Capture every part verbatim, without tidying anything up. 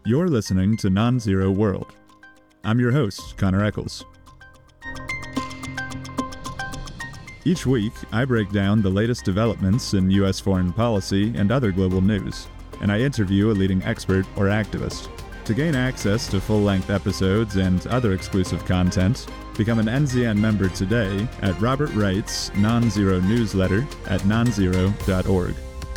You're listening to Non-Zero World. I'm your host, Connor Eccles. Each week, I break down the latest developments in U S foreign policy and other global news, and I interview a leading expert or activist. To gain access to full-length episodes and other exclusive content, become an N Z N member today at Robert Wright's Non-Zero newsletter at non zero dot org.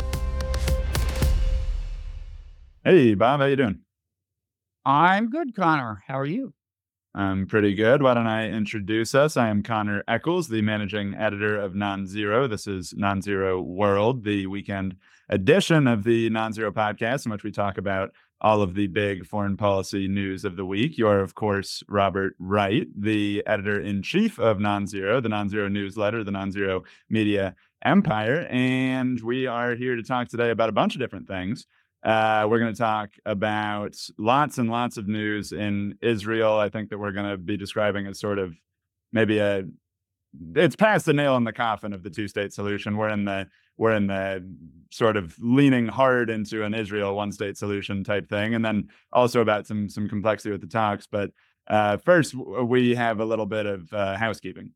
Hey, Bob, how you doing? I'm good, Connor. How are you? I'm pretty good. Why don't I introduce us? I am Connor Eccles, the managing editor of Non-Zero. This is Non-Zero World, the weekend edition of the Non-Zero podcast, in which we talk about all of the big foreign policy news of the week. You are, of course, Robert Wright, the editor-in-chief of Non-Zero, the Non-Zero newsletter, the Non-Zero media empire. And we are here to talk today about a bunch of different things. Uh, we're going to talk about lots and lots of news in Israel. I think that we're going to be describing as sort of maybe a, it's past the nail in the coffin of the two-state solution. We're in the, we're in the sort of leaning hard into an Israel one-state solution type thing. And then also about some, some complexity with the talks. But uh, first, we have a little bit of uh, housekeeping.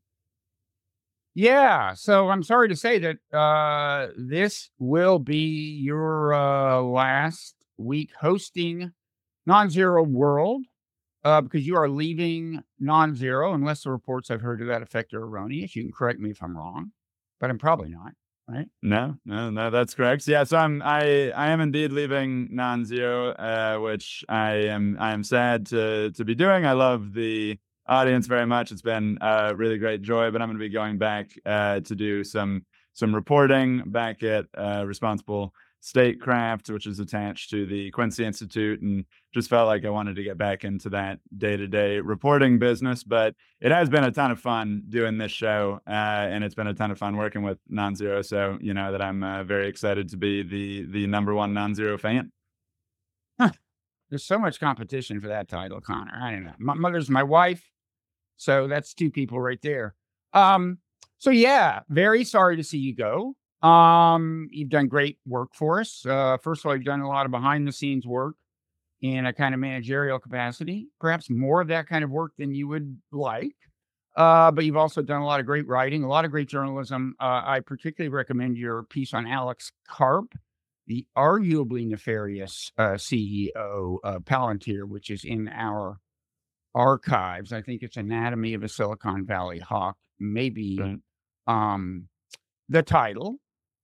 Yeah, so I'm sorry to say that uh, this will be your uh, last week hosting Non-Zero World uh, because you are leaving Non-Zero, unless the reports I've heard to that effect are erroneous. You can correct me if I'm wrong, but I'm probably not, right? No, no, no, that's correct. Yeah, so I'm, I, I am indeed leaving Non-Zero, uh, which I am, I am sad to to be doing. I love the audience very much. It's been a really great joy, but I'm going to be going back uh, to do some some reporting back at uh, Responsible Statecraft, which is attached to the Quincy Institute, and just felt like I wanted to get back into that day-to-day reporting business. But it has been a ton of fun doing this show, uh, and it's been a ton of fun working with Non-Zero. So you know that I'm uh, very excited to be the the number one Non-Zero fan. Huh. There's so much competition for that title, Connor. I don't know. My mother's my wife. So that's two people right there. Um, so yeah, very sorry to see you go. Um, you've done great work for us. Uh, first of all, you've done a lot of behind the scenes work in a kind of managerial capacity, perhaps more of that kind of work than you would like. Uh, but you've also done a lot of great writing, a lot of great journalism. Uh, I particularly recommend your piece on Alex Karp, the arguably nefarious uh, C E O of Palantir, which is in our archives. I think it's Anatomy of a Silicon Valley Hawk, maybe Right. um, the title.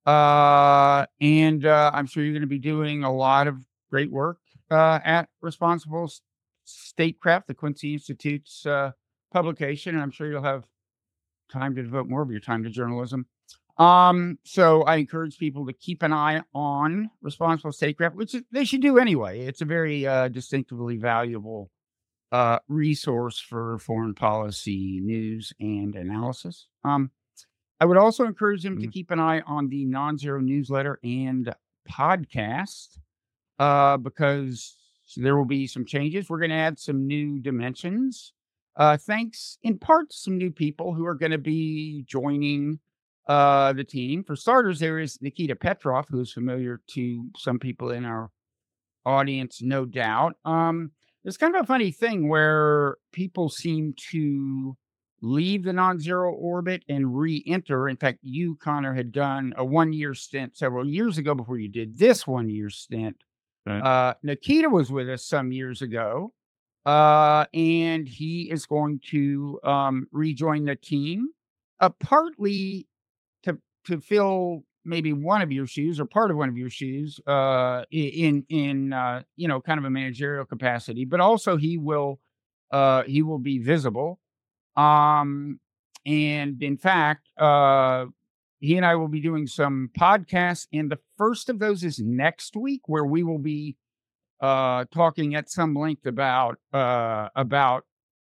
Uh, and uh, I'm sure you're going to be doing a lot of great work uh, at Responsible Statecraft, the Quincy Institute's uh, publication. And I'm sure you'll have time to devote more of your time to journalism. Um, so I encourage people to keep an eye on Responsible Statecraft, which they should do anyway. It's a very uh, distinctively valuable uh, resource for foreign policy news and analysis. Um, I would also encourage them mm-hmm. to keep an eye on the Non-Zero newsletter and podcast uh, because there will be some changes. We're going to add some new dimensions. Uh, thanks in part to some new people who are going to be joining uh, the team. For starters, there is Nikita Petrov, who is familiar to some people in our audience, no doubt. Um, It's kind of a funny thing where people seem to leave the Non-Zero orbit and re-enter. In fact, you, Connor, had done a one-year stint several years ago before you did this one-year stint. Right. Uh, Nikita was with us some years ago, uh, and he is going to um, rejoin the team, uh, partly to to fill maybe one of your shoes or part of one of your shoes uh, in, in uh, you know, kind of a managerial capacity, but also he will, uh, he will be visible. Um, and in fact, uh, he and I will be doing some podcasts, and the first of those is next week, where we will be uh, talking at some length about, uh, about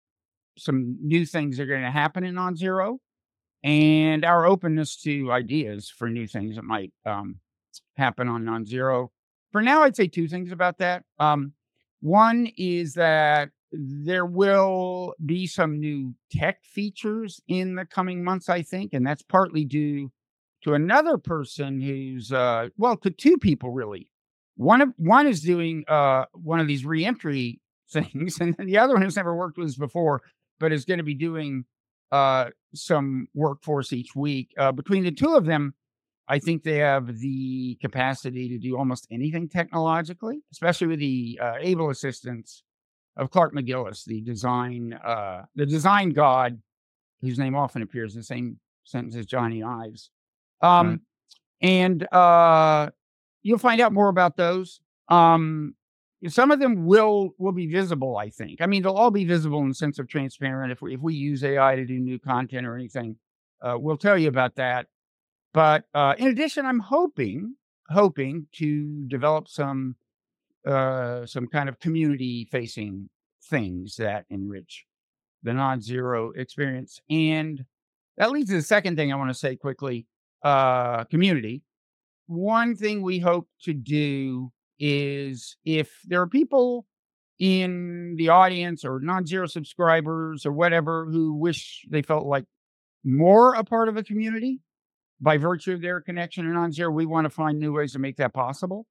some new things that are going to happen in Non-Zero, and our openness to ideas for new things that might um, happen on Non-Zero. For now, I'd say two things about that. Um, one is that there will be some new tech features in the coming months, I think, and that's partly due to another person who's, uh, well, to two people, really, One of one is doing uh, one of these reentry things, and the other one has never worked with us before, but is going to be doing uh, some workforce each week. Uh, between the two of them, I think they have the capacity to do almost anything technologically, especially with the uh, able assistance of Clark McGillis, the design uh, the design god, whose name often appears in the same sentence as Johnny Ives. Right. Um, and uh, you'll find out more about those. Um, some of them will will be visible, I think. I mean, they'll all be visible in the sense of transparent. If we if we use A I to do new content or anything, uh, we'll tell you about that. But uh, in addition, I'm hoping hoping to develop some uh, some kind of community facing things that enrich the non-zero experience. And that leads to the second thing I want to say quickly: uh, community. One thing we hope to do is, if there are people in the audience or non-zero subscribers or whatever who wish they felt like more a part of a community by virtue of their connection to non-zero, we want to find new ways to make that possible.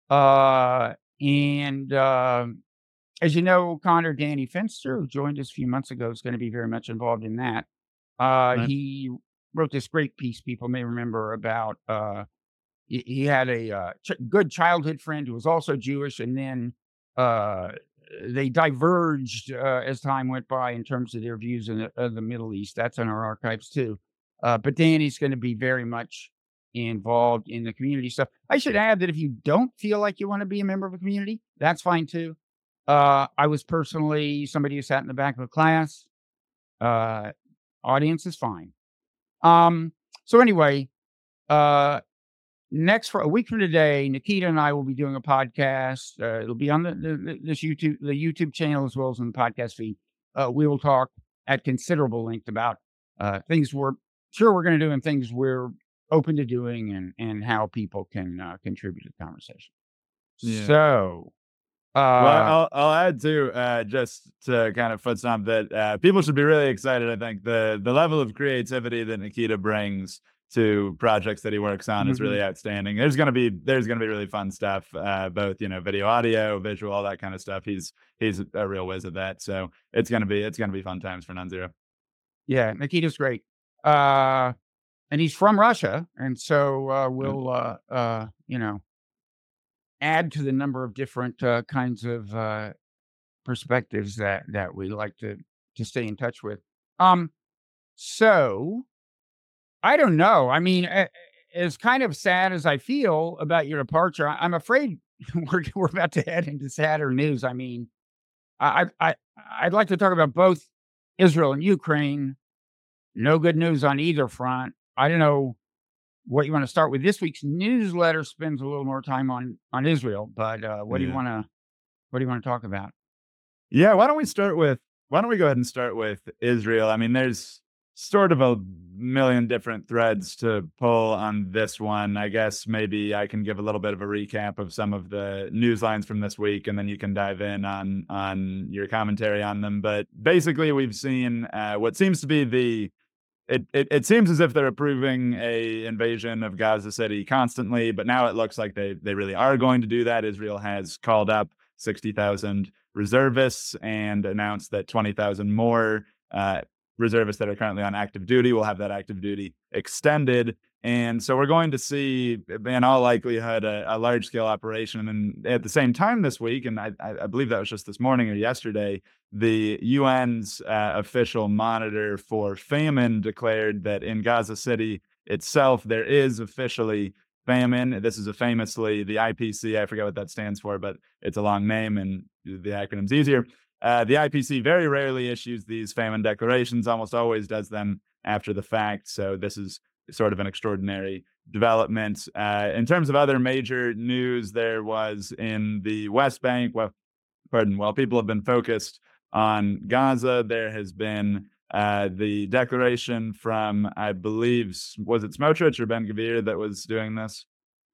Uh, and uh, as you know, Connor, Danny Finster, who joined us a few months ago, is going to be very much involved in that. Uh, Right. he wrote this great piece, people may remember, about uh, he, he had a uh, ch- good childhood friend who was also Jewish, and then uh, they diverged uh, as time went by in terms of their views in the, of the Middle East. That's in our archives too. Uh, but Danny's going to be very much involved in the community stuff. I should add that if you don't feel like you want to be a member of a community, that's fine too. Uh, I was personally somebody who sat in the back of a class. Uh, audience is fine. Um, so anyway, uh, next for a week from today, Nikita and I will be doing a podcast. Uh, it'll be on the, the this YouTube the YouTube channel as well as on the podcast feed. Uh, we will talk at considerable length about uh, things we're sure we're going to do and things we're open to doing, and and how people can uh, contribute to the conversation. Yeah. So, Well, uh, I'll I'll add too, uh, just to kind of foot stomp that uh, people should be really excited. I think the the level of creativity that Nikita brings to projects that he works on is mhm. really outstanding. There's gonna be there's gonna be really fun stuff, uh, both you know video, audio, visual, all that kind of stuff. He's he's a real whiz at that, so it's gonna be it's gonna be fun times for non-zero. Yeah, Nikita's great. Uh, and he's from Russia, and so uh, Uh, we'll uh, uh, you know add to the number of different uh, kinds of uh, perspectives that that we like to to stay in touch with. Um, so I don't know. I mean, a- as kind of sad as I feel about your departure, I- I'm afraid we're we're about to head into sadder news. I mean, I I I- I'd like to talk about both Israel and Ukraine. No good news on either front. I don't know what you want to start with. This week's newsletter spends a little more time on on Israel, but uh, what do you yeah. want to what do you want to talk about? Yeah, why don't we start with why don't we go ahead and start with Israel? I mean, there's sort of a million different threads to pull on this one. I guess maybe I can give a little bit of a recap of some of the news lines from this week, and then you can dive in on on your commentary on them. But basically, we've seen uh, what seems to be the it, it it seems as if they're approving a invasion of Gaza City constantly, but now it looks like they they really are going to do that. Israel has called up sixty thousand reservists and announced that twenty thousand more uh, reservists that are currently on active duty will have that active duty extended. And so we're going to see, in all likelihood, a, a large scale operation. And at the same time this week, and I, I believe that was just this morning or yesterday, the U N's uh, official monitor for famine declared that in Gaza City itself, there is officially famine. This is a famously the I P C. I forget what that stands for, but it's a long name and the acronym's easier. Uh, the I P C very rarely issues these famine declarations, almost always does them after the fact. So this is sort of an extraordinary development. Uh, in terms of other major news, there was in the West Bank, well, pardon, while people have been focused on Gaza, there has been uh, the declaration from, I believe, was it Smotrich or Ben Gvir that was doing this?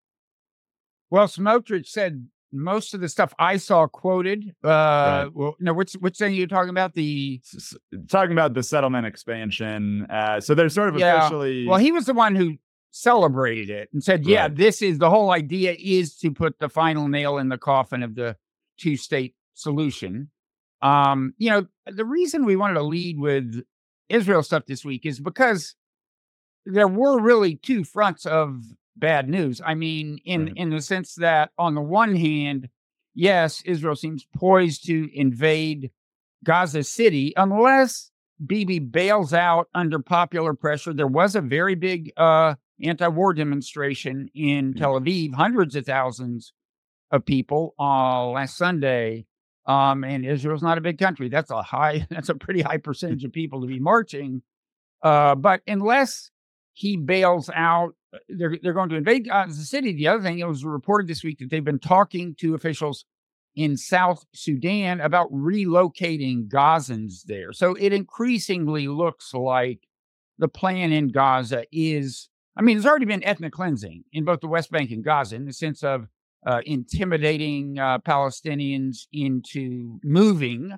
Well, Smotrich said most of the stuff I saw quoted. Right. Uh, well, no, which which thing are you talking about? The S- talking about the settlement expansion. Uh, so they're sort of Yeah. Well, officially, he was the one who celebrated it and said, yeah, Right. this is the whole idea is to put the final nail in the coffin of the two state solution. Um, you know, the reason we wanted to lead with Israel stuff this week is because there were really two fronts of bad news. I mean, in Right. in the sense that on the one hand, yes, Israel seems poised to invade Gaza City unless Bibi bails out under popular pressure. There was a very big uh, anti-war demonstration in Yeah. Tel Aviv, hundreds of thousands of people uh, last Sunday. Um, and Israel's not a big country. That's a high, that's a pretty high percentage of people to be marching. Uh, but unless he bails out, uh, they're they're going to invade Gaza City. The other thing, it was reported this week that they've been talking to officials in South Sudan about relocating Gazans there. So it increasingly looks like the plan in Gaza is, I mean, there's already been ethnic cleansing in both the West Bank and Gaza in the sense of uh, intimidating uh, Palestinians into moving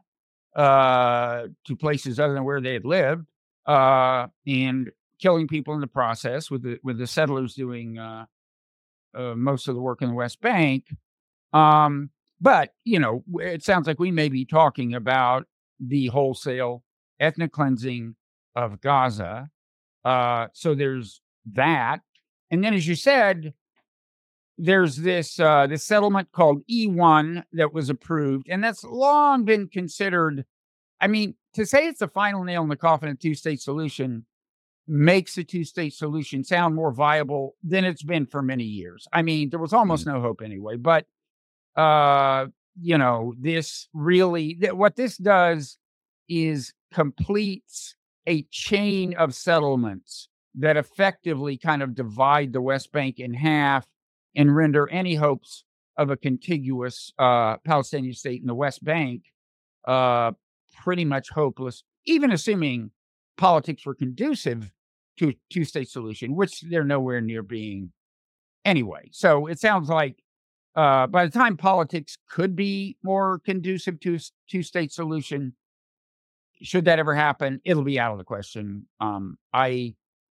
uh, to places other than where they had lived, uh, and killing people in the process, with the with the settlers doing uh, uh, most of the work in the West Bank. Um, but you know, w- it sounds like we may be talking about the wholesale ethnic cleansing of Gaza. Uh, so there's that, and then as you said, there's this uh, this settlement called E one that was approved, and that's long been considered. I mean, to say it's the final nail in the coffin of two-state solution makes the two-state solution sound more viable than it's been for many years. I mean, there was almost Right. no hope anyway, but, uh, you know, this really th what this does is completes a chain of settlements that effectively kind of divide the West Bank in half and render any hopes of a contiguous, uh, Palestinian state in the West Bank, uh, pretty much hopeless, even assuming politics were conducive to two-state solution, which they're nowhere near being anyway. So it sounds like uh, by the time politics could be more conducive to s- two-state solution, should that ever happen, it'll be out of the question. Um, I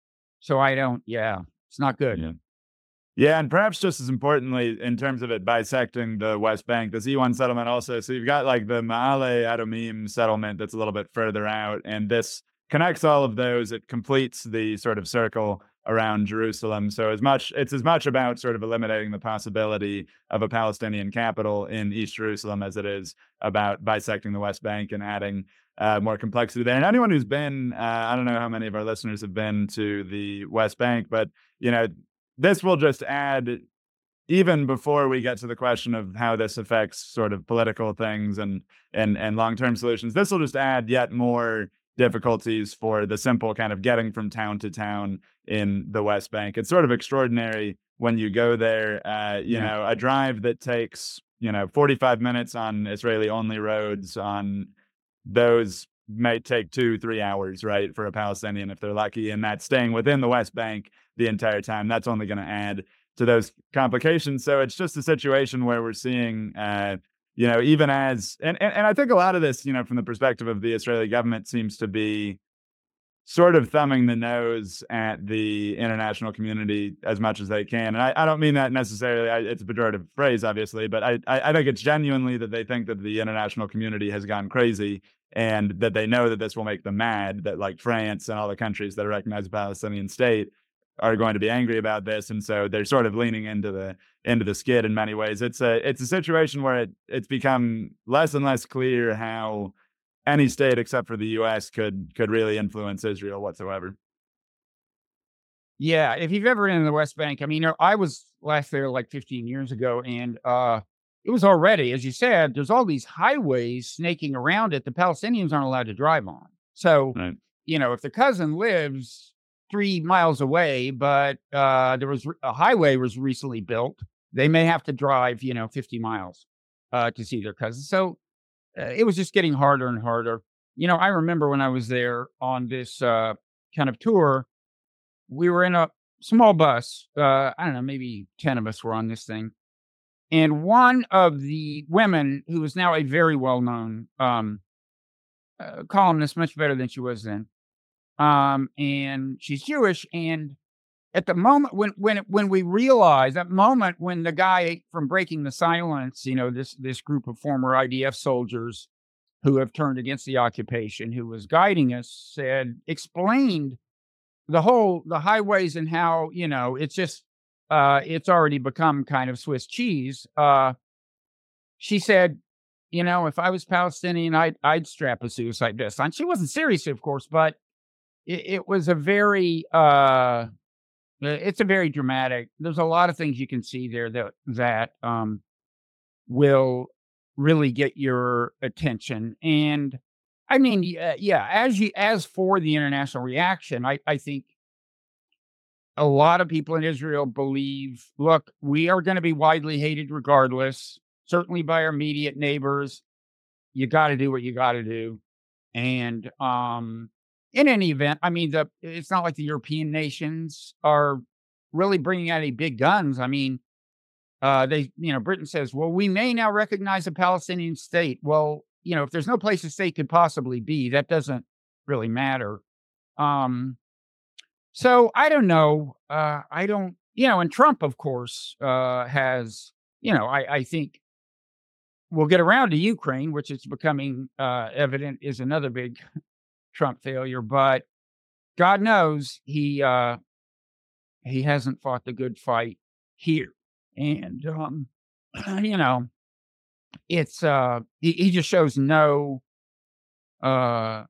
so I don't. Yeah, it's not good. Yeah. Yeah, and perhaps just as importantly, in terms of it bisecting the West Bank, the Z one settlement also. So you've got like the Maale Adumim settlement that's a little bit further out, and this connects all of those. It completes the sort of circle around Jerusalem. So as much it's as much about sort of eliminating the possibility of a Palestinian capital in East Jerusalem as it is about bisecting the West Bank and adding uh, more complexity there. And anyone who's been, uh, I don't know how many of our listeners have been to the West Bank, but you know, this will just add, even before we get to the question of how this affects sort of political things and and and long-term solutions, this will just add yet more difficulties for the simple kind of getting from town to town in the West Bank. It's sort of extraordinary when you go there. Uh, you Yeah. know, a drive that takes, you know, forty-five minutes on Israeli-only roads, on those may take two, three hours, right, for a Palestinian if they're lucky, and that's staying within the West Bank the entire time. That's only going to add to those complications. So it's just a situation where we're seeing, uh, you know, even as, and, and and I think a lot of this, you know, from the perspective of the Israeli government, seems to be sort of thumbing the nose at the international community as much as they can. And I, I don't mean that necessarily. I, it's a pejorative phrase, obviously, but I, I I think it's genuinely that they think that the international community has gone crazy and that they know that this will make them mad, that like France and all the countries that recognize a Palestinian state are going to be angry about this. And so they're sort of leaning into the into the skid in many ways. It's a it's a situation where it, it's become less and less clear how any state except for the U S could could really influence Israel whatsoever. Yeah, if you've ever been in the West Bank, I mean, you know, I was last there like fifteen years ago, and uh, it was already, as you said, there's all these highways snaking around it the Palestinians aren't allowed to drive on. So, Right. you know, if the cousin lives three miles away, but uh, there was re- a highway was recently built, they may have to drive, you know, fifty miles uh, to see their cousin. So uh, it was just getting harder and harder. You know, I remember when I was there on this uh, kind of tour, we were in a small bus. Uh, I don't know, maybe ten of us were on this thing. And one of the women, who is now a very well known um, uh, columnist, much better than she was then, um, and she's Jewish. And at the moment when when when we realize that moment when the guy from Breaking the Silence, you know, this this group of former I D F soldiers who have turned against the occupation, who was guiding us, said explained the whole the highways and how, you know, it's just uh it's already become kind of Swiss cheese. Uh she said, you know, if I was Palestinian, I'd I'd strap a suicide vest on. She wasn't serious, of course, but it, it was a very uh it's a very dramatic. There's a lot of things you can see there that that um will really get your attention. And I mean, yeah, yeah, as you as for the international reaction, I I think a lot of people in Israel believe, look, we are going to be widely hated regardless, certainly by our immediate neighbors. You got to do what you got to do. And um, in any event, I mean, the it's not like the European nations are really bringing out any big guns. I mean, uh, they, you know, Britain says, well, we may now recognize a Palestinian state. Well, you know, if there's no place a state could possibly be, that doesn't really matter. Um, so I don't know. Uh, I don't, you know, and Trump, of course, uh, has, you know, I, I think we'll get around to Ukraine, which is becoming uh, evident is another big Trump failure. But God knows he uh, he hasn't fought the good fight here, and um, you know, it's uh, he, he just shows no uh,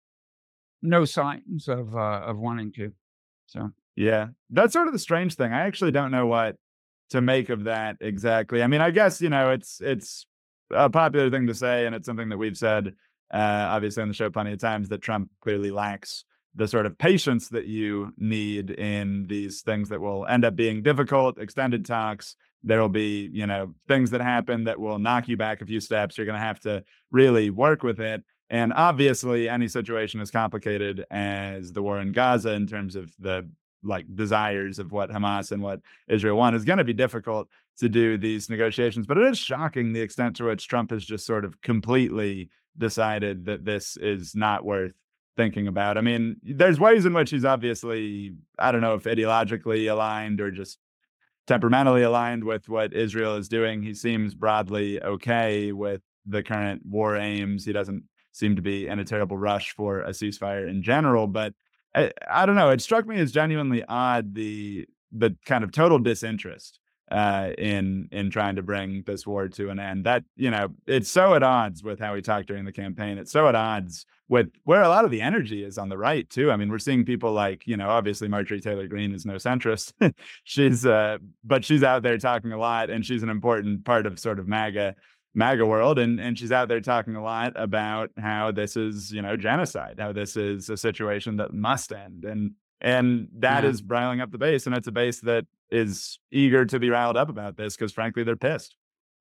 no signs of uh, of wanting to. So Yeah, that's sort of the strange thing. I actually don't know what to make of that exactly. I mean, I guess, you know, it's it's a popular thing to say, and it's something that we've said, uh, obviously on the show plenty of times, that Trump clearly lacks the sort of patience that you need in these things that will end up being difficult, extended talks. There will be, you know, things that happen that will knock you back a few steps. You're going to have to really work with it. And obviously, any situation as complicated as the war in Gaza in terms of the like desires of what Hamas and what Israel want is going to be difficult to do these negotiations. But it is shocking the extent to which Trump has just sort of completely decided that this is not worth thinking about. I mean, there's ways in which he's obviously, I don't know if ideologically aligned or just temperamentally aligned with what Israel is doing. He seems broadly okay with the current war aims. He doesn't seem to be in a terrible rush for a ceasefire in general, but I, I don't know. It struck me as genuinely odd the the kind of total disinterest uh, in in trying to bring this war to an end. That, you know, it's so at odds with how he talked during the campaign. It's so at odds with where a lot of the energy is on the right too. I mean, we're seeing people like, you know, obviously Marjorie Taylor Greene is no centrist. she's uh, but she's out there talking a lot, and she's an important part of sort of MAGA MAGA world, and and she's out there talking a lot about how this is, you know, genocide, how this is a situation that must end, and and that yeah, is riling up the base, and it's a base that is eager to be riled up about this because frankly they're pissed.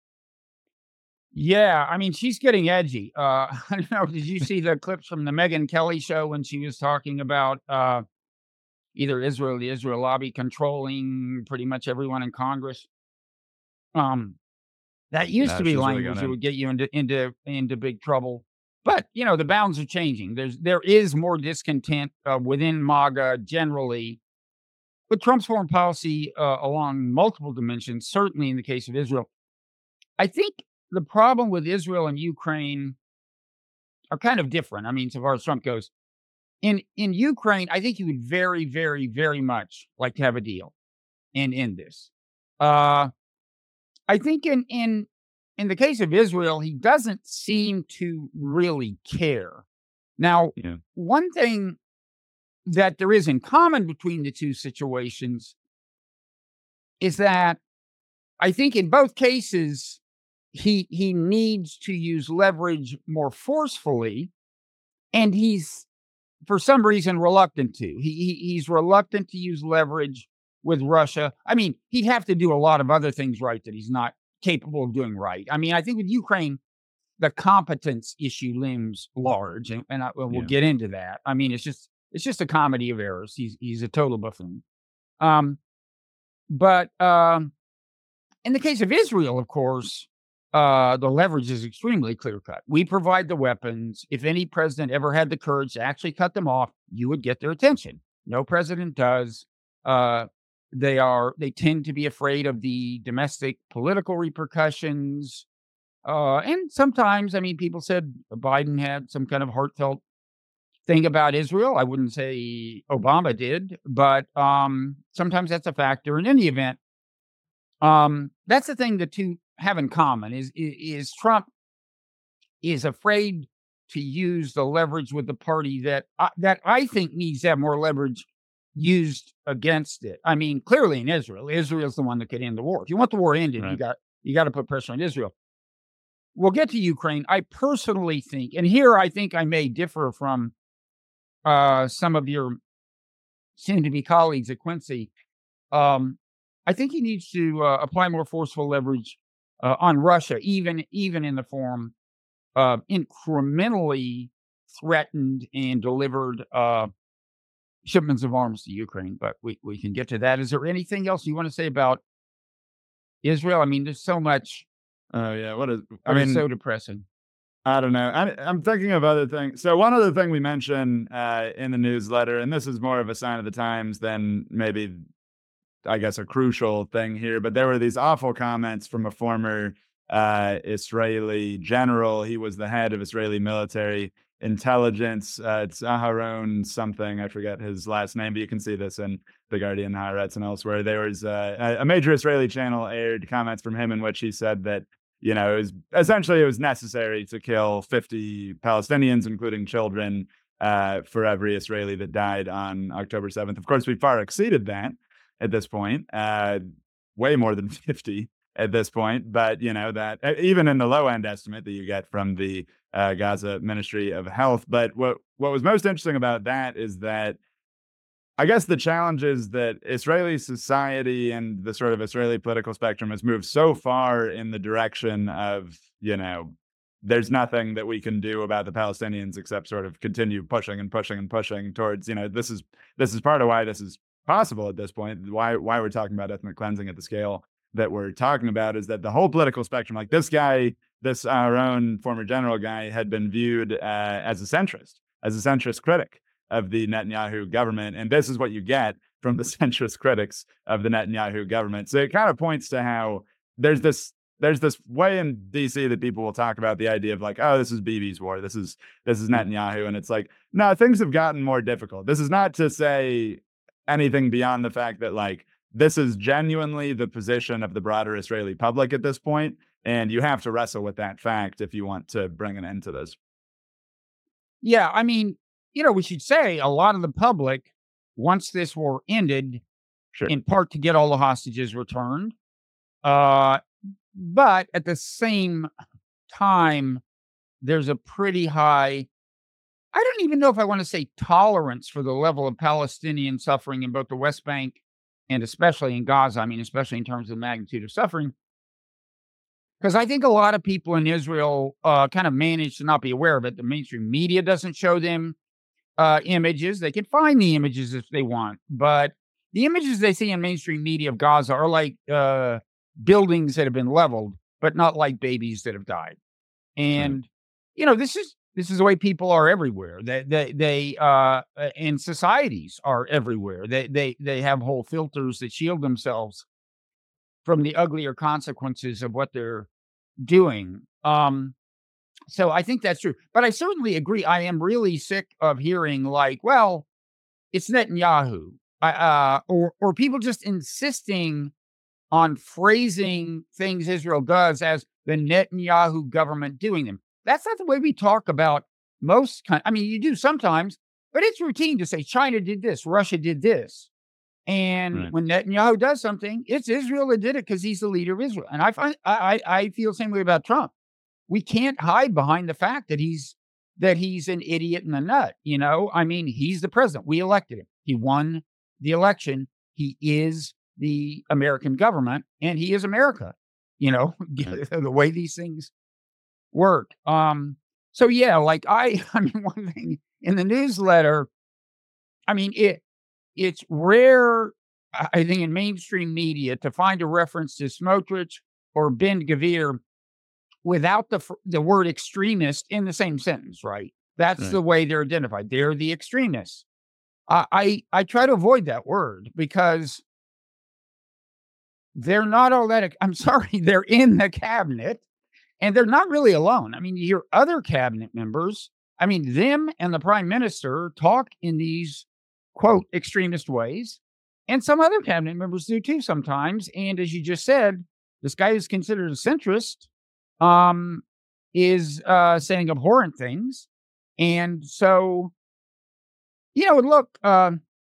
yeah. I mean, she's getting edgy. Uh, I don't know. Did you see the clips from the Megyn Kelly show when she was talking about uh, either Israel, the Israel lobby controlling pretty much everyone in Congress? Um, That used No, to be she's really going language that in. would get you into into into big trouble. But, you know, the bounds are changing. There's there is more discontent uh, within MAGA generally with Trump's foreign policy uh, along multiple dimensions, certainly in the case of Israel. I think the problem with Israel and Ukraine are kind of different. I mean, so far as Trump goes. In in Ukraine, I think he would very, very, very much like to have a deal and end this. Uh I think in in in the case of Israel, he doesn't seem to really care. Now, Yeah, one thing that there is in common between the two situations is that I think in both cases he he needs to use leverage more forcefully, and he's for some reason reluctant to. He, he he's reluctant to use leverage with Russia. I mean, he'd have to do a lot of other things right that he's not capable of doing right. I mean, I think with Ukraine, the competence issue looms large, and, and I, well, we'll yeah, get into that. I mean, it's just it's just a comedy of errors. He's he's a total buffoon. Um, but um, in the case of Israel, of course, uh, the leverage is extremely clear cut. We provide the weapons. If any president ever had the courage to actually cut them off, you would get their attention. No president does. Uh, they are they tend to be afraid of the domestic political repercussions. Uh, and sometimes, I mean, people said Biden had some kind of heartfelt thing about Israel. I wouldn't say Obama did, but um, sometimes that's a factor. In any event, um, that's the thing the two have in common is, is is Trump is afraid to use the leverage with the party that I, that I think needs to have more leverage used against it. I mean, clearly in Israel, Israel's the one that could end the war. If you want the war ended, you Right. got you got to put pressure on Israel. We'll get to Ukraine. I personally think, and here I think I may differ from uh, some of your soon-to-be colleagues at Quincy. Um, I think he needs to uh, apply more forceful leverage uh, on Russia, even even in the form of incrementally threatened and delivered uh, shipments of arms to Ukraine. But we, we can get to that. Is there anything else you want to say about Israel? I mean, there's so much. Oh yeah. What is? I But it's mean, so depressing. I don't know. I, I'm thinking of other things. So one other thing we mentioned uh, in the newsletter, and this is more of a sign of the times than maybe, I guess, a crucial thing here, but there were these awful comments from a former uh, Israeli general. He was the head of Israeli military intelligence. Uh, it's Aharon something. I forget his last name, but you can see this in The Guardian, Haaretz, and elsewhere. There was uh, a major Israeli channel aired comments from him in which he said that, you know, it was essentially it was necessary to kill fifty Palestinians, including children, uh, for every Israeli that died on October seventh. Of course, we far exceeded that at this point, uh, way more than fifty at this point. But, you know, that even in the low end estimate that you get from the uh, Gaza Ministry of Health. But what, what was most interesting about that is that I guess the challenge is that Israeli society and the sort of Israeli political spectrum has moved so far in the direction of, you know, there's nothing that we can do about the Palestinians except sort of continue pushing and pushing and pushing towards, you know, this is this is part of why this is possible at this point. Why why we're talking about ethnic cleansing at the scale that we're talking about is that the whole political spectrum, like this guy, this our own former general guy, had been viewed uh, as a centrist, as a centrist critic of the Netanyahu government. And this is what you get from the centrist critics of the Netanyahu government. So it kind of points to how there's this there's this way in D C that people will talk about the idea of like, oh, this is Bibi's war. This is this is Netanyahu. And it's like, no, things have gotten more difficult. This is not to say anything beyond the fact that like this is genuinely the position of the broader Israeli public at this point. And you have to wrestle with that fact if you want to bring an end to this. Yeah, I mean, you know, we should say a lot of the public, once this war ended, Sure. in part to get all the hostages returned. Uh, but at the same time, there's a pretty high, I don't even know if I want to say tolerance for the level of Palestinian suffering in both the West Bank and especially in Gaza. I mean, especially in terms of the magnitude of suffering. Because I think a lot of people in Israel uh, kind of manage to not be aware of it. The mainstream media doesn't show them uh, images. They can find the images if they want, but the images they see in mainstream media of Gaza are like uh, buildings that have been leveled, but not like babies that have died. And right. you know, this is this is the way people are everywhere. They they they uh, and societies are everywhere. They they they have whole filters that shield themselves from the uglier consequences of what they're doing. Um, So I think that's true. But I certainly agree. I am really sick of hearing like, well, it's Netanyahu. Uh, or or people just insisting on phrasing things Israel does as the Netanyahu government doing them. That's not the way we talk about most kind. I mean, you do sometimes, but it's routine to say China did this, Russia did this. And Right. when Netanyahu does something, it's Israel that did it because he's the leader of Israel. And I find I, I I feel the same way about Trump. We can't hide behind the fact that he's that he's an idiot and a nut. You know, I mean, he's the president. We elected him. He won the election. He is the American government, and he is America. You know, Right. the way these things work. Um. So yeah, like I, I mean, one thing in the newsletter. I mean, it it's rare, I think, in mainstream media to find a reference to Smotrich or Ben Gvir without the the word extremist in the same sentence, right? That's Right. the way they're identified. They're the extremists. I, I I try to avoid that word because they're not all that. I'm sorry, they're in the cabinet and they're not really alone. I mean, you hear other cabinet members. I mean, them and the prime minister talk in these quote extremist ways, and some other cabinet members do too sometimes. And as you just said, this guy who's considered a centrist um, is uh, saying abhorrent things, and so you know, look. Uh,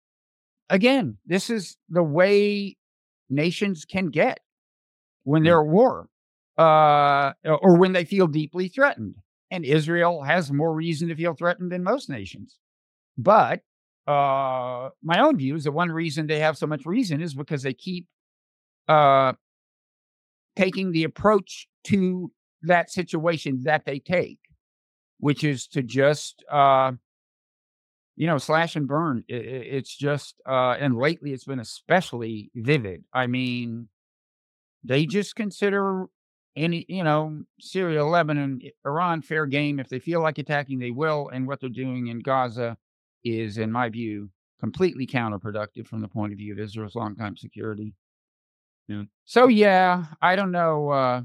Again, this is the way nations can get when Mm. they're at war, uh, or when they feel deeply threatened. And Israel has more reason to feel threatened than most nations. But uh, my own view is that one reason they have so much reason is because they keep uh, taking the approach to that situation that they take, which is to just uh, you know, slash and burn. I- I- It's just, uh, and lately it's been especially vivid. I mean, they just consider any, you know, Syria, Lebanon, I- Iran fair game. If they feel like attacking, they will. And what they're doing in Gaza is, in my view, completely counterproductive from the point of view of Israel's longtime security. Yeah. So, yeah, I don't know. Uh,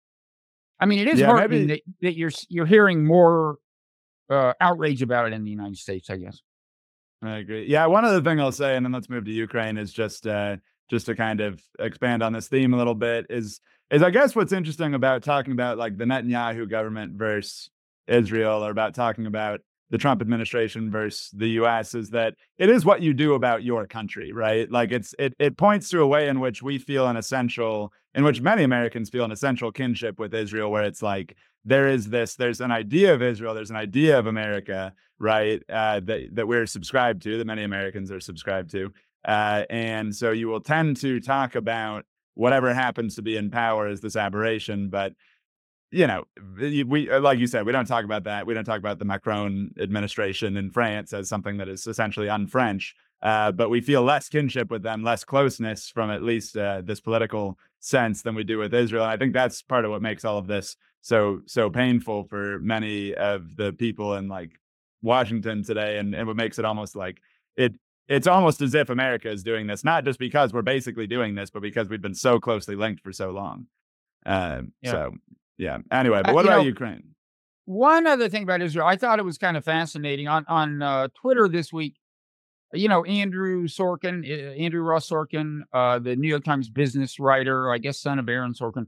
I mean, it is Yeah, heartening maybe that, that you're s- you're hearing more uh, outrage about it in the United States, I guess. I agree. Yeah, one other thing I'll say, and then let's move to Ukraine, is just uh, just to kind of expand on this theme a little bit. Is is I guess what's interesting about talking about like the Netanyahu government versus Israel, or about talking about the Trump administration versus the U S, is that it is what you do about your country, right? Like it's it it points to a way in which we feel an essential, in which many Americans feel an essential kinship with Israel, where it's like there is this, there's an idea of Israel, there's an idea of America, right? Uh, that that we're subscribed to, that many Americans are subscribed to, uh, and so you will tend to talk about whatever happens to be in power as this aberration. But you know, we like you said, we don't talk about that. We don't talk about the Macron administration in France as something that is essentially un-French. Uh, but we feel less kinship with them, less closeness from at least uh, this political sense than we do with Israel. And I think that's part of what makes all of this so so painful for many of the people in like Washington today, and, and what makes it almost like it. It's almost as if America is doing this, not just because we're basically doing this, but because we've been so closely linked for so long. Um, Yeah. so yeah. Anyway, but Uh, what you about know, Ukraine? one other thing about Israel, I thought it was kind of fascinating on on uh, Twitter this week. You know, Andrew Sorkin, uh, Andrew Ross Sorkin, uh, the New York Times business writer, I guess son of Aaron Sorkin.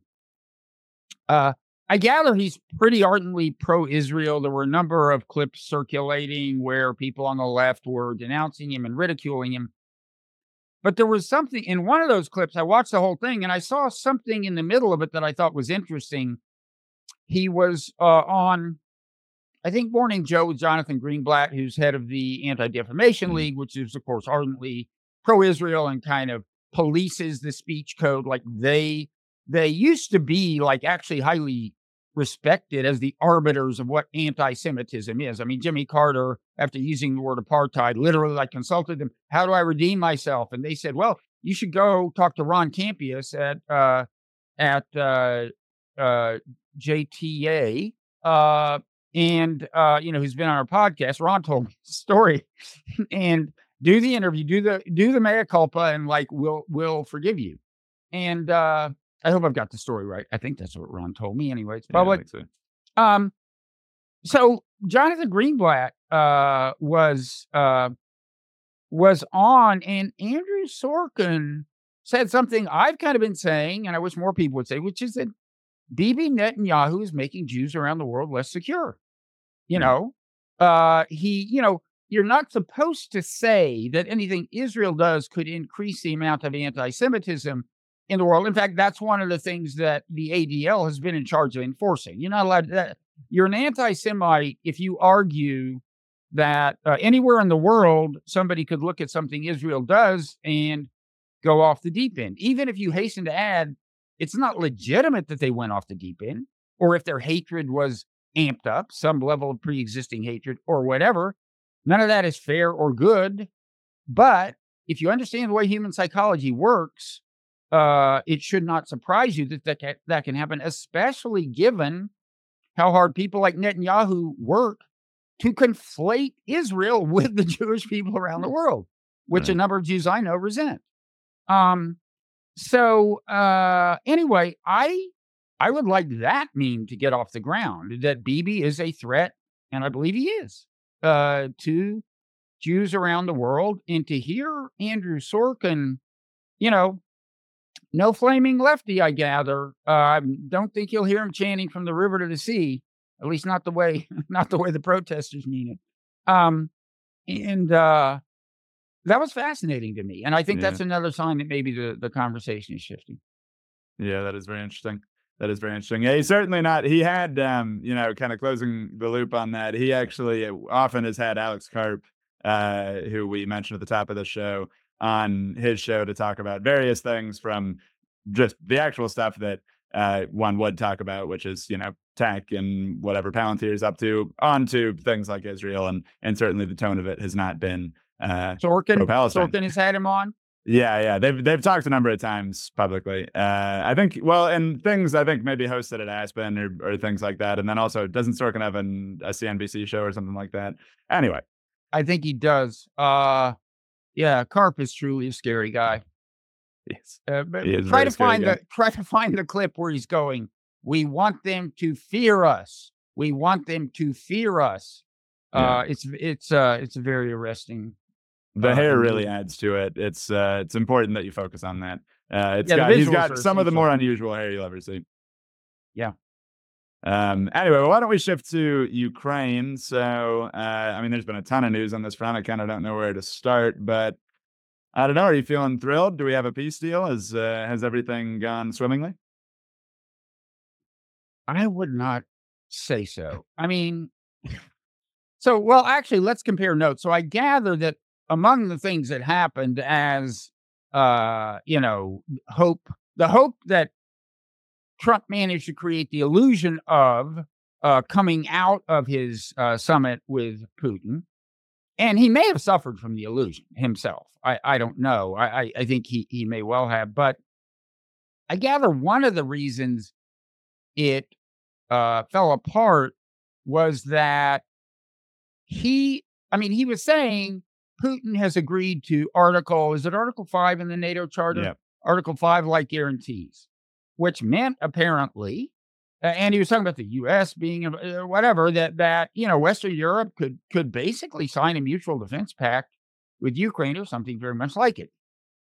Uh, I gather he's pretty ardently pro-Israel. There were a number of clips circulating where people on the left were denouncing him and ridiculing him. But there was something in one of those clips. I watched the whole thing, and I saw something in the middle of it that I thought was interesting. He was uh, on I think Morning Joe with Jonathan Greenblatt, who's head of the Anti-Defamation Mm. League, which is, of course, ardently pro-Israel and kind of polices the speech code. Like they they used to be like actually highly respected as the arbiters of what anti-Semitism is. I mean, Jimmy Carter, after using the word apartheid, literally like consulted them, how do I redeem myself? And they said, well, you should go talk to Ron Campius at uh, at uh, uh, J T A. Uh, and uh, you know, who's been on our podcast. Ron told me the story, and do the interview, do the do the mea culpa, and like we'll we'll forgive you. And uh, I hope I've got the story right. I think that's what Ron told me. Anyway, it's Yeah, I public. think so. Um, so Jonathan Greenblatt uh, was uh, was on, and Andrew Sorkin said something I've kind of been saying, and I wish more people would say, which is that Bibi Netanyahu is making Jews around the world less secure. You Mm. know, uh, he, you know, you're not supposed to say that anything Israel does could increase the amount of anti-Semitism in the world. In fact, that's one of the things that the A D L has been in charge of enforcing. You're not allowed to, you're an anti-Semite if you argue that uh, anywhere in the world, somebody could look at something Israel does and go off the deep end. Even if you hasten to add, it's not legitimate that they went off the deep end, or if their hatred was amped up, some level of pre-existing hatred or whatever. None of that is fair or good. But if you understand the way human psychology works, uh, it should not surprise you that that can, that can happen, especially given how hard people like Netanyahu work to conflate Israel with the Jewish people around the world, which Right. a number of Jews I know resent. Um, so uh, anyway, I I would like that meme to get off the ground, that Bibi is a threat, and I believe he is, uh, to Jews around the world, and to hear Andrew Sorkin, you know, no flaming lefty, I gather. Uh, don't think you'll hear him chanting from the river to the sea, at least not the way not the way the protesters mean it. Um, and uh, that was fascinating to me, and I think Yeah. that's another sign that maybe the the conversation is shifting. Yeah, that is very interesting. That is very interesting. Yeah, he's certainly not. He had, um, you know, kind of closing the loop on that. He actually uh, often has had Alex Karp, uh, who we mentioned at the top of the show, on his show to talk about various things from just the actual stuff that uh, one would talk about, which is, you know, tech and whatever Palantir is up to, onto things like Israel, and and certainly the tone of it has not been uh, Sorkin, pro-Palestine. Sorkin has had him on. Yeah, yeah, they've they've talked a number of times publicly. Uh, I think, well, and things I think maybe hosted at Aspen or or things like that, and then also doesn't Sorkin have an, a C N B C show or something like that? Anyway, I think he does. Uh, yeah, Karp is truly a scary guy. yes, Uh, but he is a try very to scary find guy. the try to find the clip where he's going, "We want them to fear us. We want them to fear us." Yeah. Uh, it's it's uh it's very arresting. The Uh, hair and really the- adds to it. It's uh, it's important that you focus on that. Uh, it's Yeah, the got he's visuals got are some of the essential. more unusual hair you'll ever see. Yeah. Um, anyway, well, why don't we shift to Ukraine? So, uh, I mean, there's been a ton of news on this front. I kind of don't know where to start, but I don't know. Are you feeling thrilled? Do we have a peace deal? Has uh, has everything gone swimmingly? I would not say so. I mean, so well, actually, let's compare notes. So I gather that among the things that happened as uh, you know, hope, the hope that Trump managed to create the illusion of uh, coming out of his uh, summit with Putin, and he may have suffered from the illusion himself. I, I don't know. I, I, I think he he may well have, but I gather one of the reasons it uh, fell apart was that he, I mean, he was saying Putin has agreed to Article, is it Article five in the NATO Charter? Yeah. Article five like guarantees, which meant apparently, uh, and he was talking about the U S being uh, whatever, that, that, you know, Western Europe could, could basically sign a mutual defense pact with Ukraine or something very much like it.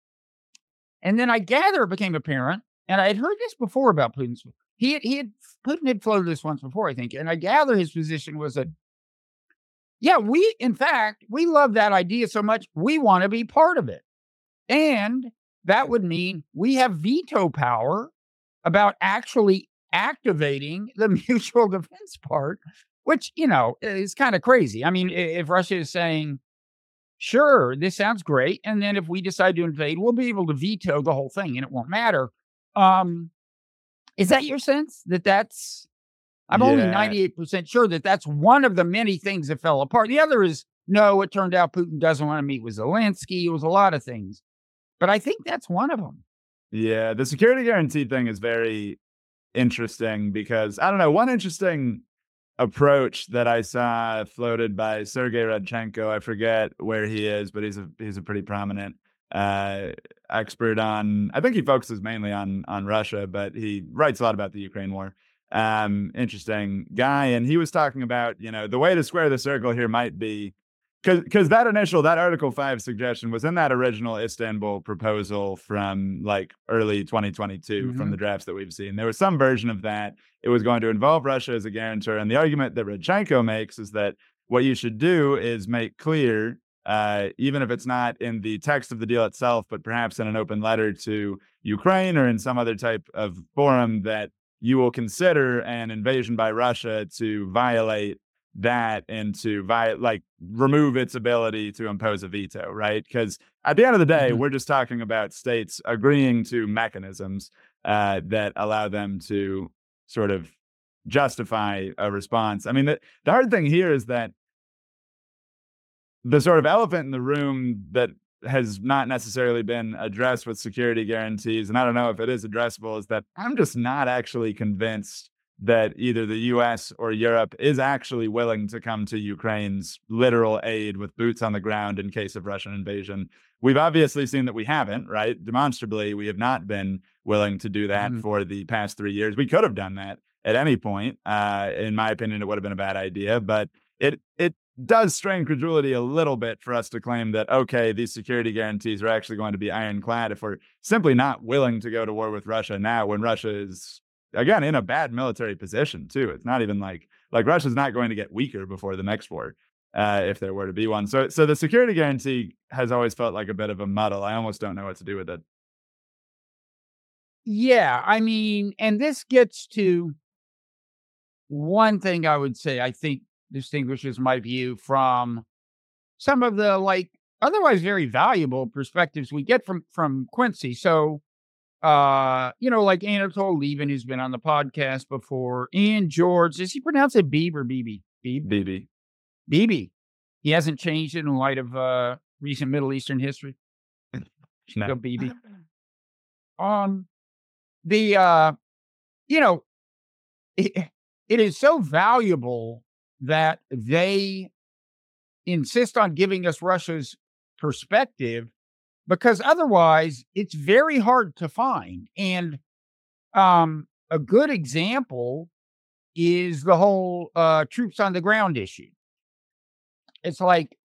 And then I gather it became apparent, and I had heard this before about Putin's, he had, he had, Putin had floated this once before, I think, and I gather his position was that, yeah, we, in fact, we love that idea so much, we want to be part of it. And that would mean we have veto power about actually activating the mutual defense part, which, you know, is kind of crazy. I mean, if Russia is saying, sure, this sounds great, and then if we decide to invade, we'll be able to veto the whole thing and it won't matter. Um, is that your sense that that's, I'm only Yeah. ninety-eight percent sure that that's one of the many things that fell apart. The other is, no, it turned out Putin doesn't want to meet with Zelensky. It was a lot of things. But I think that's one of them. Yeah, the security guarantee thing is very interesting because I don't know, one interesting approach that I saw floated by Sergei Radchenko, I forget where he is, but he's a he's a pretty prominent uh, expert on, I think he focuses mainly on on Russia, but he writes a lot about the Ukraine war. Um, interesting guy, and he was talking about, you know, the way to square the circle here might be because because that initial, that Article five suggestion was in that original Istanbul proposal from like early twenty twenty-two from Mhm. the drafts that we've seen. There was some version of that. It was going to involve Russia as a guarantor. And the argument that Rodchenko makes is that what you should do is make clear, uh, even if it's not in the text of the deal itself, but perhaps in an open letter to Ukraine or in some other type of forum, that you will consider an invasion by Russia to violate that and to vi- like remove its ability to impose a veto, right? Because at the end of the day, Mhm. we're just talking about states agreeing to mechanisms uh, that allow them to sort of justify a response. I mean, the, the hard thing here is that the sort of elephant in the room that has not necessarily been addressed with security guarantees, and I don't know if it is addressable, is that I'm just not actually convinced that either the U S or Europe is actually willing to come to Ukraine's literal aid with boots on the ground in case of Russian invasion. We've obviously seen that we haven't, right? Demonstrably, we have not been willing to do that Mhm. for the past three years. We could have done that at any point. Uh, in my opinion, it would have been a bad idea, but it it does strain credulity a little bit for us to claim that, okay, these security guarantees are actually going to be ironclad if we're simply not willing to go to war with Russia now when Russia is, again, in a bad military position too. It's not even like like Russia's not going to get weaker before the next war, uh, if there were to be one. So so the security guarantee has always felt like a bit of a muddle. I almost don't know what to do with it. Yeah, I mean, and this gets to one thing I would say I think distinguishes my view from some of the, like, otherwise very valuable perspectives we get from from Quincy. So, uh, you know, like Anatole Levin, who's been on the podcast before, and George, does he pronounce it Beeb or B B? Beeb? B B. B B. He hasn't changed it in light of uh, recent Middle Eastern history. No. So B B. Um, the uh, you know, it, it is so valuable that they insist on giving us Russia's perspective because otherwise it's very hard to find. And um, a good example is the whole uh, troops on the ground issue. It's like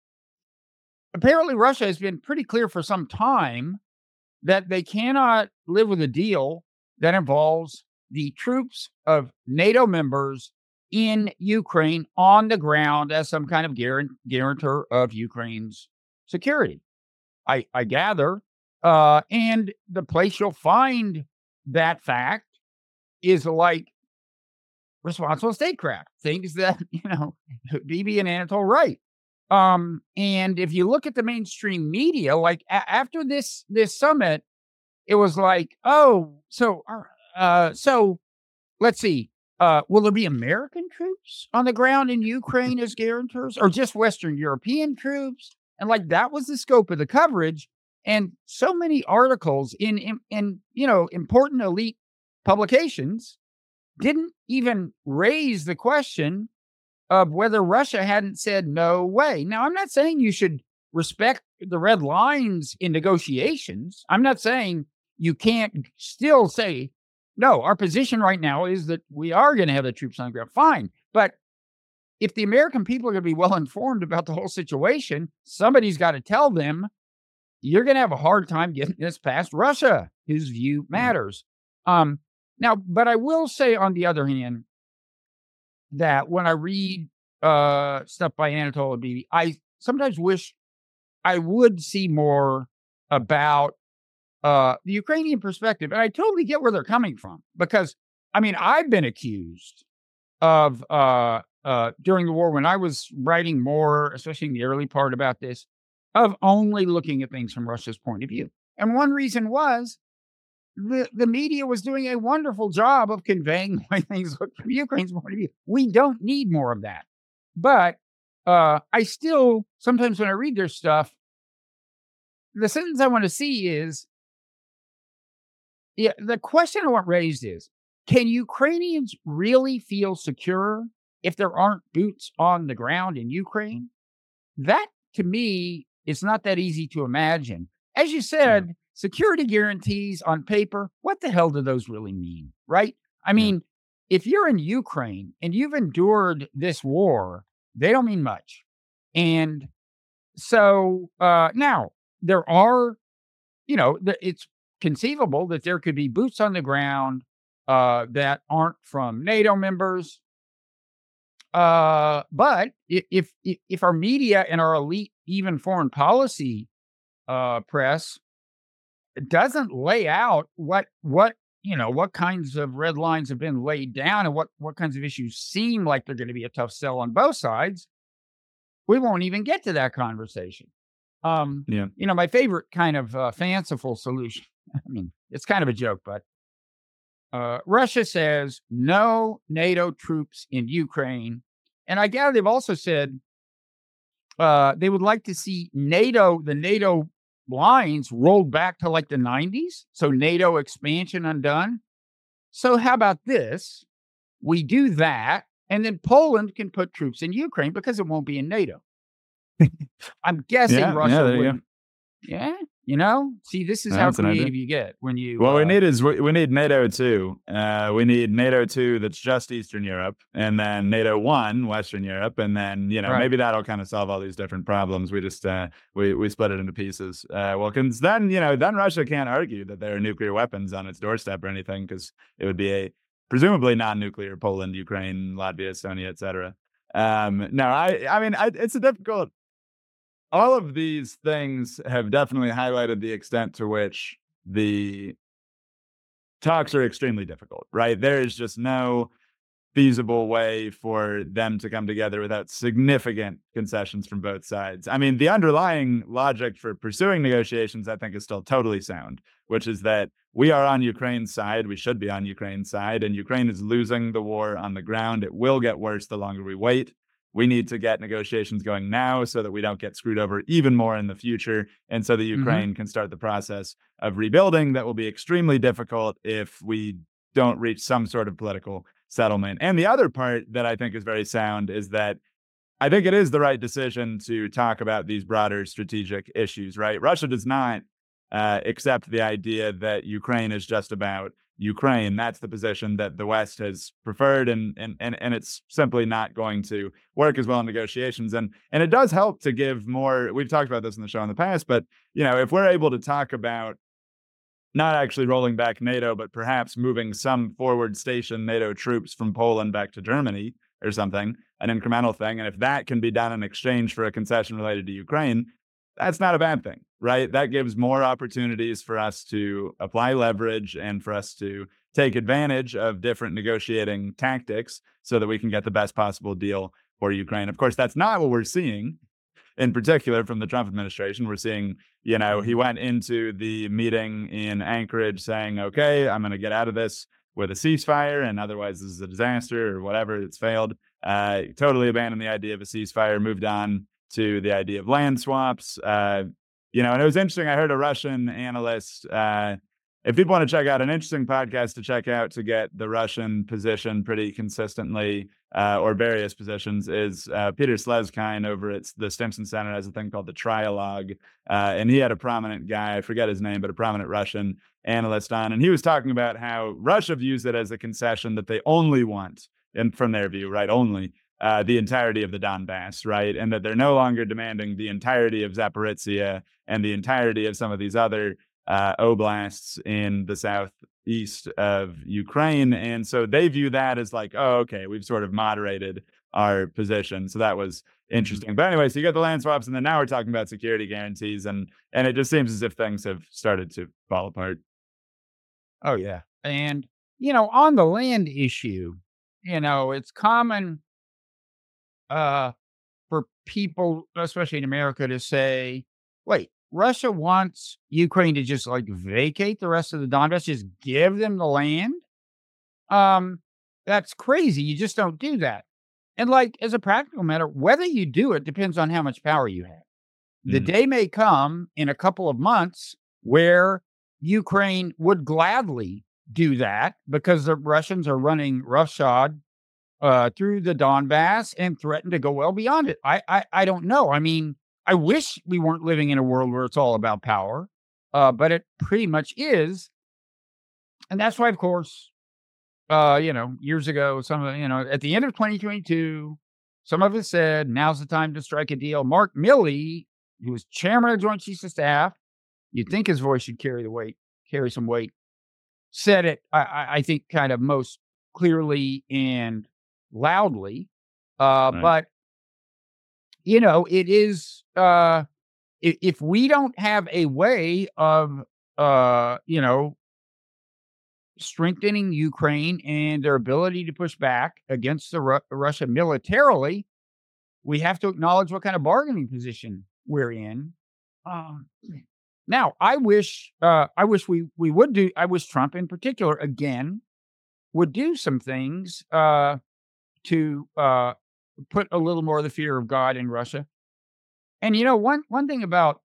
apparently Russia has been pretty clear for some time that they cannot live with a deal that involves the troops of NATO members in Ukraine on the ground as some kind of guaran- guarantor of Ukraine's security. I, I gather. Uh, and the place you'll find that fact is like responsible statecraft, things that, you know, B B and Anatole write. Um, and if you look at the mainstream media, like a- after this this summit, it was like, oh, so uh, uh, so let's see. Uh, will there be American troops on the ground in Ukraine as guarantors, or just Western European troops? And like that was the scope of the coverage. And so many articles in in, in you know important elite publications didn't even raise the question of whether Russia hadn't said no way. Now, I'm not saying you should respect the red lines in negotiations. I'm not saying you can't still say, no, our position right now is that we are going to have the troops on the ground. Fine. But if the American people are going to be well informed about the whole situation, somebody's got to tell them you're going to have a hard time getting this past Russia, whose view matters. Um, now, but I will say, on the other hand, that when I read uh, stuff by Anatole and B B, I sometimes wish I would see more about uh, the Ukrainian perspective. And I totally get where they're coming from because, I mean, I've been accused of uh, uh, during the war when I was writing more, especially in the early part about this, of only looking at things from Russia's point of view. And one reason was the, the media was doing a wonderful job of conveying the way things look from Ukraine's point of view. We don't need more of that. But uh, I still, sometimes when I read their stuff, the sentence I want to see is, yeah, the question I want raised is, can Ukrainians really feel secure if there aren't boots on the ground in Ukraine? That, to me, is not that easy to imagine. As you said, yeah. Security guarantees on paper, what the hell do those really mean, right? I mean, yeah. If you're in Ukraine and you've endured this war, they don't mean much. And so uh, now there are, you know, th- it's conceivable that there could be boots on the ground uh, that aren't from NATO members. Uh, but if, if if our media and our elite, even foreign policy uh, press, doesn't lay out what what you know what kinds of red lines have been laid down and what what kinds of issues seem like they're going to be a tough sell on both sides, we won't even get to that conversation. Um, yeah, you know, my favorite kind of uh, fanciful solution. I mean, it's kind of a joke, but uh, Russia says no NATO troops in Ukraine, and I gather they've also said uh, they would like to see NATO, the NATO lines rolled back to like the nineties. So NATO expansion undone. So how about this? we do that, and then Poland can put troops in Ukraine because it won't be in NATO. I'm guessing Yeah, yeah, Russia there you go. wouldn't. Yeah, you know? See, this is how That's an idea. creative you get when you, What we uh need is we, we need NATO two. Uh, we need NATO two that's just Eastern Europe, and then NATO one, Western Europe, and then you know Right. maybe that'll kind of solve all these different problems. We just uh, we we split it into pieces. Uh, well, because then you know then Russia can't argue that there are nuclear weapons on its doorstep or anything, because it would be a presumably non-nuclear Poland, Ukraine, Latvia, Estonia, et cetera. Um, no, I I mean I, it's a difficult. All of these things have definitely highlighted the extent to which the talks are extremely difficult, right? There is just no feasible way for them to come together without significant concessions from both sides. I mean, the underlying logic for pursuing negotiations, I think, is still totally sound, which is that we are on Ukraine's side. We should be on Ukraine's side, and Ukraine is losing the war on the ground. It will get worse the longer we wait. We need to get negotiations going now so that we don't get screwed over even more in the future, and so that Mhm. Ukraine can start the process of rebuilding that will be extremely difficult if we don't reach some sort of political settlement. And the other part that I think is very sound is that I think it is the right decision to talk about these broader strategic issues, right? Russia does not uh, accept the idea that Ukraine is just about Ukraine. That's the position that the West has preferred, and and and, and it's simply not going to work as well in negotiations. And and it does help to give more. We've talked about this in the show in the past, but you know, if we're able to talk about not actually rolling back NATO, but perhaps moving some forward station NATO troops from Poland back to Germany or something, an incremental thing. And if that can be done in exchange for a concession related to Ukraine, that's not a bad thing, right? That gives more opportunities for us to apply leverage and for us to take advantage of different negotiating tactics so that we can get the best possible deal for Ukraine. Of course, that's not what we're seeing in particular from the Trump administration. We're seeing, you know, he went into the meeting in Anchorage saying, okay, I'm going to get out of this with a ceasefire, and otherwise this is a disaster or whatever, it's failed. Uh, totally abandoned the idea of a ceasefire, moved on to the idea of land swaps. Uh, you know, and it was interesting. I heard a Russian analyst, uh, if people want to check out an interesting podcast to check out to get the Russian position pretty consistently, uh, or various positions, is uh, Peter Slezkine over at the Stimson Center has a thing called the Trialogue. Uh, and he had a prominent guy, I forget his name, but a prominent Russian analyst on. And he was talking about how Russia views it as a concession that they only want, and from their view, right, only uh, the entirety of the Donbass, right? And that they're no longer demanding the entirety of Zaporizhia and the entirety of some of these other uh, oblasts in the southeast of Ukraine. And so they view that as like, oh, okay, we've sort of moderated our position. So that was interesting. But anyway, so you got the land swaps, and then now we're talking about security guarantees, and and it just seems as if things have started to fall apart. Oh, yeah. And, you know, on the land issue, you know, it's common uh, for people, especially in America, to say, wait, Russia wants Ukraine to just like vacate the rest of the Donbass, just give them the land. Um, that's crazy. You just don't do that. And like as a practical matter, whether you do it depends on how much power you have. The Mhm. day may come in a couple of months where Ukraine would gladly do that because the Russians are running roughshod uh, through the Donbass and threaten to go well beyond it. I, I I don't know. I mean, I wish we weren't living in a world where it's all about power, uh, but it pretty much is, and that's why, of course, uh, you know, years ago, some of you know, at the end of twenty twenty-two, some of us said now's the time to strike a deal. Mark Milley, who was chairman of the Joint Chiefs of Staff, you'd think his voice should carry the weight, carry some weight. Said it, I, I I think, kind of most clearly and loudly. Uh, Right. but you know, it is uh, if, if we don't have a way of uh, you know, strengthening Ukraine and their ability to push back against the Ru- Russia militarily, we have to acknowledge what kind of bargaining position we're in. Um, now, I wish, uh, I wish we we would do. I wish Trump, in particular, again, would do some things uh, to uh, put a little more of the fear of God in Russia. And you know, one one thing about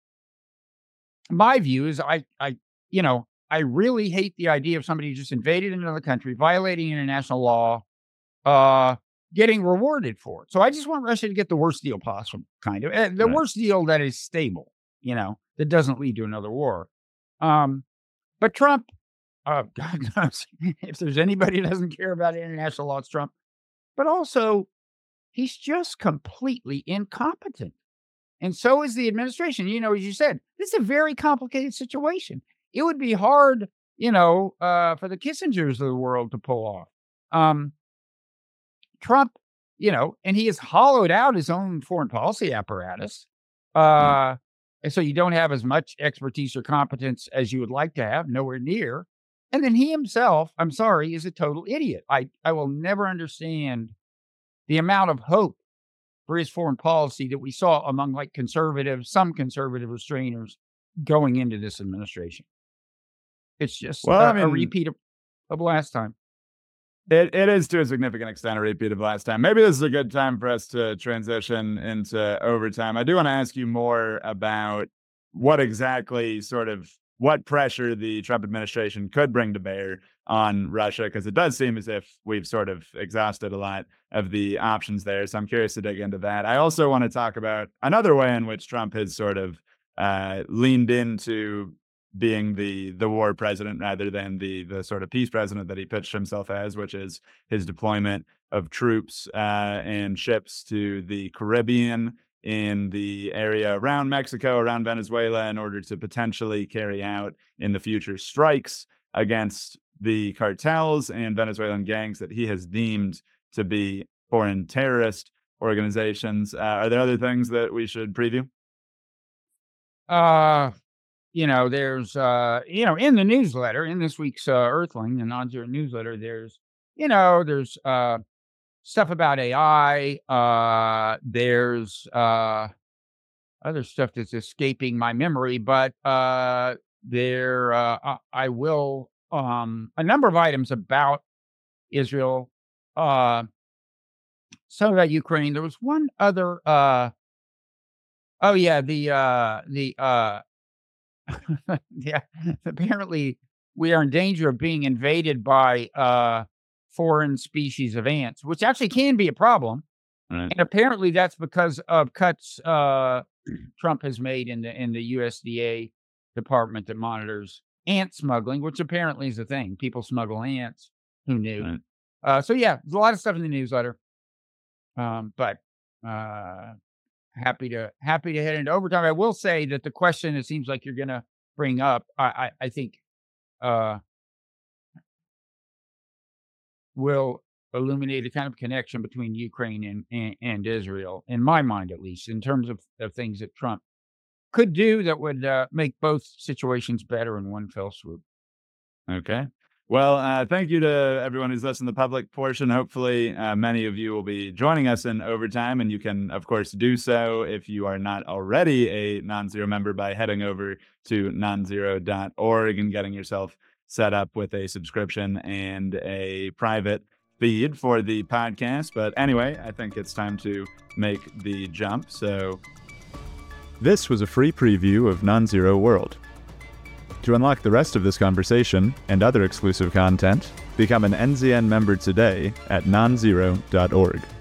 my view is, I I you know, I really hate the idea of somebody who just invaded another country, violating international law, uh, getting rewarded for it. So I just want Russia to get the worst deal possible, kind of. And the Right. worst deal that is stable, you know, that doesn't lead to another war. Um, but Trump, uh, God knows if there's anybody that doesn't care about international law, it's Trump. But also, he's just completely incompetent. And so is the administration. You know, as you said, this is a very complicated situation. It would be hard, you know, uh, for the Kissingers of the world to pull off. Um, Trump, you know, and he has hollowed out his own foreign policy apparatus. Uh, and so you don't have as much expertise or competence as you would like to have, nowhere near. And then he himself, I'm sorry, is a total idiot. I, I will never understand the amount of hope for his foreign policy that we saw among like conservatives, some conservative restrainers going into this administration. It's just Well, uh, I mean, a repeat of, of last time. It it is to a significant extent a repeat of last time. Maybe this is a good time for us to transition into overtime. I do want to ask you more about what exactly sort of what pressure the Trump administration could bring to bear on Russia, because it does seem as if we've sort of exhausted a lot of the options there. So I'm curious to dig into that. I also want to talk about another way in which Trump has sort of uh, leaned into being the the war president rather than the the sort of peace president that he pitched himself as, which is his deployment of troops uh, and ships to the Caribbean, in the area around Mexico, around Venezuela, in order to potentially carry out in the future strikes against the cartels and Venezuelan gangs that he has deemed to be foreign terrorist organizations. Uh, are there other things that we should preview? Uh, you know, there's, uh, you know, in the newsletter, in this week's uh, Earthling, the non-zero newsletter, there's, you know, there's uh, stuff about A I. Uh, there's uh, other stuff that's escaping my memory, but uh, there, uh, I, I will, um, a number of items about Israel, uh, some about Ukraine. There was one other, uh, oh yeah, the, uh, the, uh, yeah, apparently we are in danger of being invaded by uh, foreign species of ants, which actually can be a problem. Right. And apparently that's because of cuts uh, Trump has made in the in the U S D A department that monitors ant smuggling, which apparently is a thing. People smuggle ants. Who knew? Right. Uh, so yeah, there's a lot of stuff in the newsletter. Um, but uh, happy to happy to head into overtime. I will say that the question it seems like you're gonna bring up, I I, I think uh will illuminate a kind of connection between Ukraine and, and, and Israel, in my mind at least, in terms of, of things that Trump could do that would uh, make both situations better in one fell swoop. Okay. Well, uh, thank you to everyone who's listened to the public portion. Hopefully, uh, many of you will be joining us in overtime, and you can, of course, do so if you are not already a non-zero member by heading over to non zero dot org and getting yourself set up with a subscription and a private feed for the podcast. But anyway, I think it's time to make the jump. So this was a free preview of Non-Zero World. To unlock the rest of this conversation and other exclusive content, become an N Z N member today at non zero dot org.